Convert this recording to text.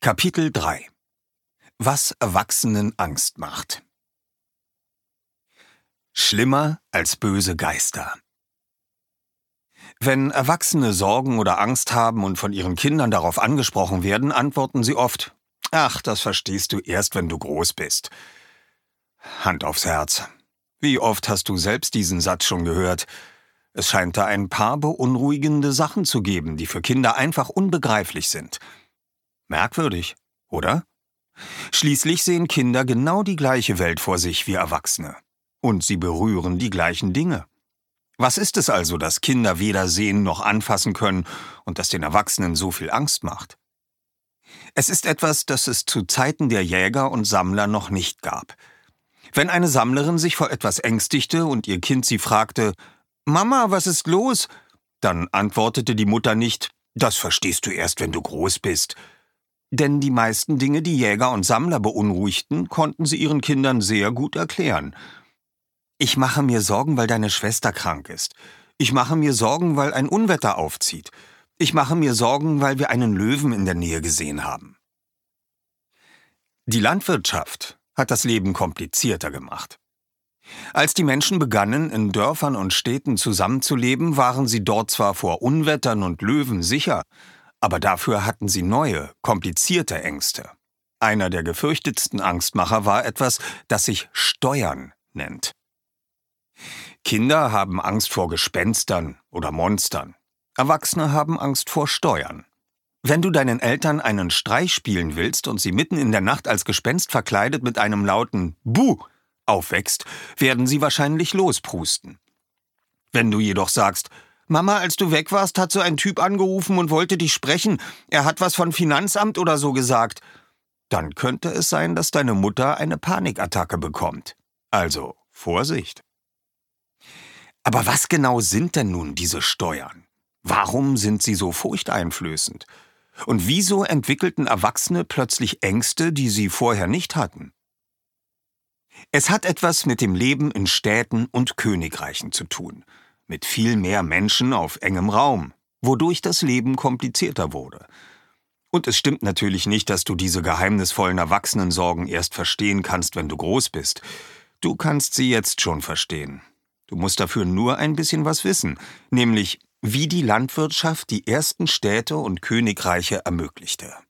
Kapitel 3: Was Erwachsenen Angst macht. Schlimmer als böse Geister. Wenn Erwachsene Sorgen oder Angst haben und von ihren Kindern darauf angesprochen werden, antworten sie oft: »Ach, das verstehst du erst, wenn du groß bist.« Hand aufs Herz. Wie oft hast du selbst diesen Satz schon gehört? Es scheint da ein paar beunruhigende Sachen zu geben, die für Kinder einfach unbegreiflich sind. Merkwürdig, oder? Schließlich sehen Kinder genau die gleiche Welt vor sich wie Erwachsene. Und sie berühren die gleichen Dinge. Was ist es also, das Kinder weder sehen noch anfassen können und das den Erwachsenen so viel Angst macht? Es ist etwas, das es zu Zeiten der Jäger und Sammler noch nicht gab. Wenn eine Sammlerin sich vor etwas ängstigte und ihr Kind sie fragte: »Mama, was ist los?«, dann antwortete die Mutter nicht: »Das verstehst du erst, wenn du groß bist.« Denn die meisten Dinge, die Jäger und Sammler beunruhigten, konnten sie ihren Kindern sehr gut erklären. »Ich mache mir Sorgen, weil deine Schwester krank ist. Ich mache mir Sorgen, weil ein Unwetter aufzieht. Ich mache mir Sorgen, weil wir einen Löwen in der Nähe gesehen haben.« Die Landwirtschaft hat das Leben komplizierter gemacht. Als die Menschen begannen, in Dörfern und Städten zusammenzuleben, waren sie dort zwar vor Unwettern und Löwen sicher, aber dafür hatten sie neue, komplizierte Ängste. Einer der gefürchtetsten Angstmacher war etwas, das sich Steuern nennt. Kinder haben Angst vor Gespenstern oder Monstern. Erwachsene haben Angst vor Steuern. Wenn du deinen Eltern einen Streich spielen willst und sie mitten in der Nacht als Gespenst verkleidet mit einem lauten »Buh« aufwächst, werden sie wahrscheinlich losprusten. Wenn du jedoch sagst: »Mama, als du weg warst, hat so ein Typ angerufen und wollte dich sprechen. Er hat was von Finanzamt oder so gesagt«, dann könnte es sein, dass deine Mutter eine Panikattacke bekommt. Also Vorsicht. Aber was genau sind denn nun diese Steuern? Warum sind sie so furchteinflößend? Und wieso entwickelten Erwachsene plötzlich Ängste, die sie vorher nicht hatten? Es hat etwas mit dem Leben in Städten und Königreichen zu tun, mit viel mehr Menschen auf engem Raum, wodurch das Leben komplizierter wurde. Und es stimmt natürlich nicht, dass du diese geheimnisvollen Erwachsenensorgen erst verstehen kannst, wenn du groß bist. Du kannst sie jetzt schon verstehen. Du musst dafür nur ein bisschen was wissen, nämlich wie die Landwirtschaft die ersten Städte und Königreiche ermöglichte.